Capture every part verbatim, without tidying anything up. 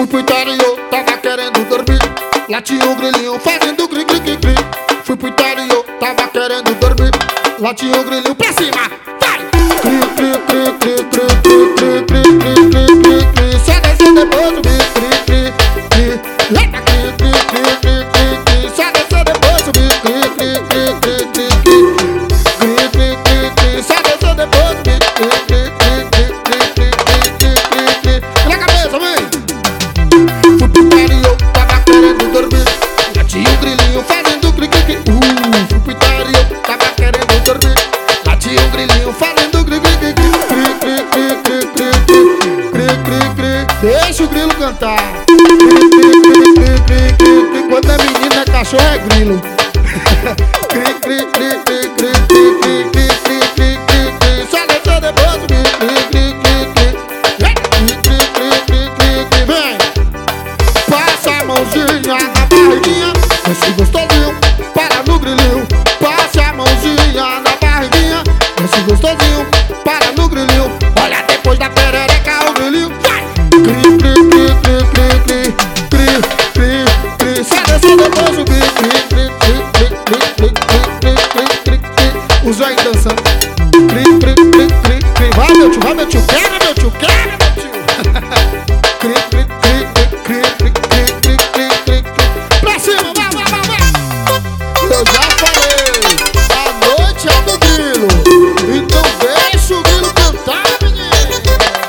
Fui pro interior, tava querendo dormir. Lá tinha um grilinho fazendo cri cri cri cri. Fui pro interior, tava querendo dormir. Lá tinha um grilinho pra cima, vai! Cri cri cri cri cri cri cri cri cri cri cri. Só descer depois subir, cri cri cri. Eita, cri cri cri cri cri cri. Só descer depois subir, cri cri cri cri cri cri. Cri cri cri cri. Só descer depois subir, cri cri cri cri cri cri cri cri. Na cabeça, vem! Fui pro interior, tava querendo dormir. Lá tinha um grilinho fazendo cri cri cri. Uh, fui pro interior, tava querendo dormir. Lá tinha um grilinho fazendo cri cri cri cri cri cri cri cri cri cri cri. Deixa o grilo cantar. Cri cri cri cri cri cri. Quando é menina, é cachorro, é grilo. Cri cri cri cri cri cri cri cri cri cri cri. Só descer depois subir. Cri cri cri cri. Cri cri cri cri cri cri. Vem! Passa a mãozinha na barriguinha, desce gostosinho, para no grilinho. Passa a mãozinha na barriguinha, desce gostosinho, para no grilinho. Olha depois da perereca o grilinho, vai! Cri, cri, cri, cri, cri, cri, cri, cri, cri. Só descer depois subir. Cri, cri, cri, cri, cri, cri, cri, cri, cri, cri. Os velhos dançando. Cri, cri, cri, cri, cri. Vai meu tio, vai meu tio, quebra meu tio, quebra meu tio. Cri, cri, cri, cri, cri, cri, cri, cri, cri, cri. Pra cima, vai, vai, vai, vai. Eu já falei, a noite é do grilo, então deixa o grilo cantar, menino.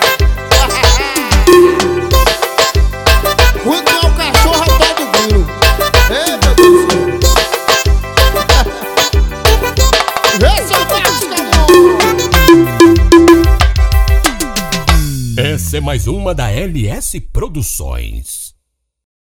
Quando é o cachorro, é o tal do grilo. Ei, meu Deus do céu. Esse é o Max, amor. Essa é mais uma da L S Produções.